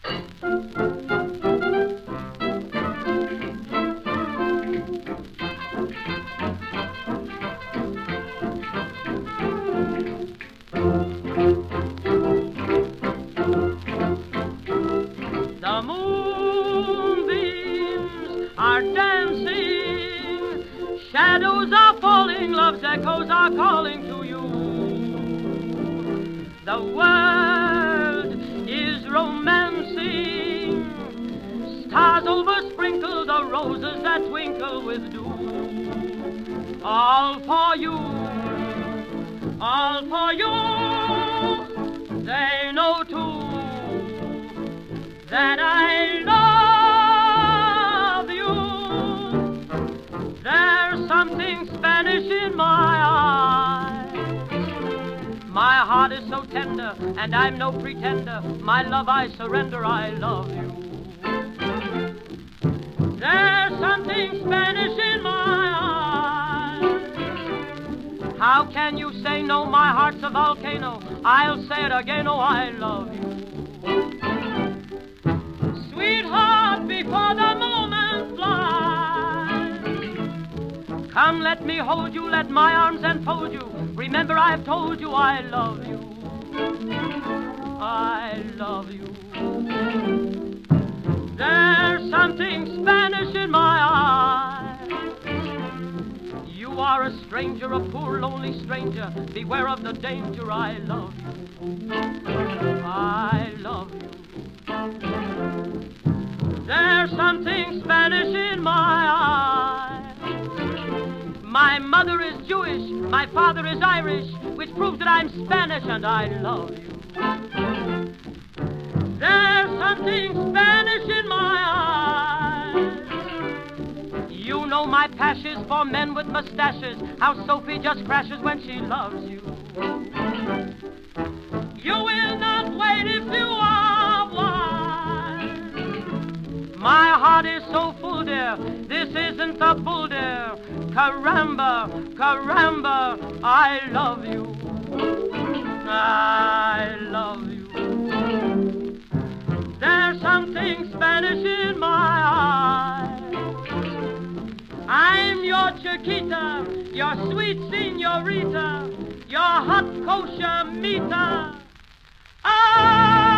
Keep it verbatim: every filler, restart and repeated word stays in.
The moonbeams are dancing, shadows are falling, love's echoes are calling to you. The world is romancing, stars oversprinkle the roses that twinkle with dew. All for you, all for you, they know too that I love you. There's something Spanish in my eyes. My heart is so tender, and I'm no pretender. My love I surrender, I love you. There's something Spanish in my eyes. How can you say no? My heart's a volcano. I'll say it again, oh, I love you. Sweetheart, before the moment flies, come, let me hold you, let my arms enfold you. Remember, I've told you I love you. I love you. There's something Spanish in my eyes. You are a stranger, a poor, lonely stranger. Beware of the danger. I love you. I love you. There's something Spanish in my eyes. My mother is Jewish, my father is Irish, which proves that I'm Spanish and I love you. There's something Spanish in my eyes. You know my passion's for men with mustaches, how Sophie just crashes when she loves you. You will not wait if you are wise. My heart is so full, dear, this isn't a bull, dear. Caramba, caramba, I love you. I love you. There's something Spanish in my eyes. I'm your Chiquita, your sweet senorita, your hot kosher meter. I